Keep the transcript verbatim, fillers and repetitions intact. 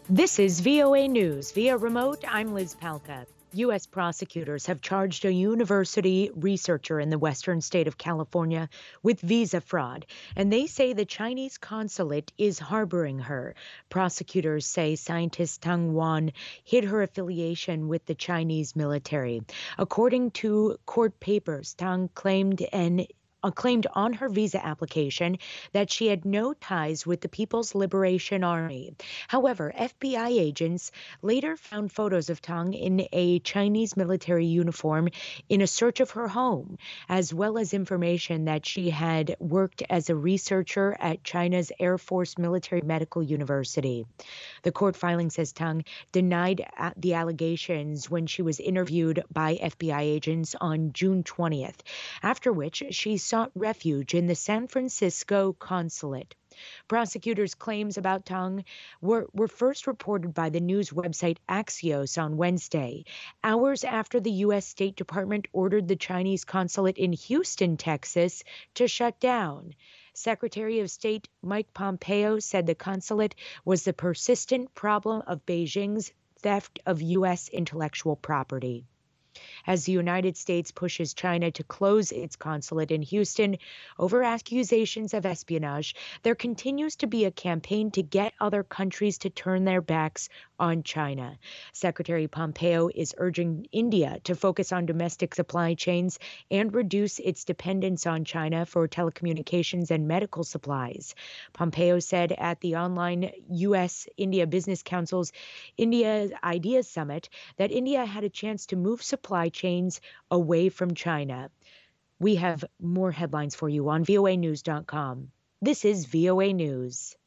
This is V O A News. Via remote, I'm Liz Palka. U S prosecutors have charged a university researcher in the western state of California with visa fraud, and they say the Chinese consulate is harboring her. Prosecutors say scientist Tang Wan hid her affiliation with the Chinese military. According to court papers, Tang claimed an uh, claimed on her visa application that she had no ties with the People's Liberation Army. However, F B I agents later found photos of Tang in a Chinese military uniform in a search of her home, as well as information that she had worked as a researcher at China's Air Force Military Medical University. The court filing says Tang denied a- the allegations when she was interviewed by F B I agents on June twentieth, after which she sought refuge in the San Francisco consulate. Prosecutors' claims about Tang were, were first reported by the news website Axios on Wednesday, hours after the U S. State Department ordered the Chinese consulate in Houston, Texas, to shut down. Secretary of State Mike Pompeo said the consulate was the persistent problem of Beijing's theft of U S intellectual property. As the United States pushes China to close its consulate in Houston over accusations of espionage, there continues to be a campaign to get other countries to turn their backs on China. Secretary Pompeo is urging India to focus on domestic supply chains and reduce its dependence on China for telecommunications and medical supplies. Pompeo said at the online U S India Business Council's India Ideas Summit that India had a chance to move supply chains away from China. We have more headlines for you on V O A news dot com. This is V O A News.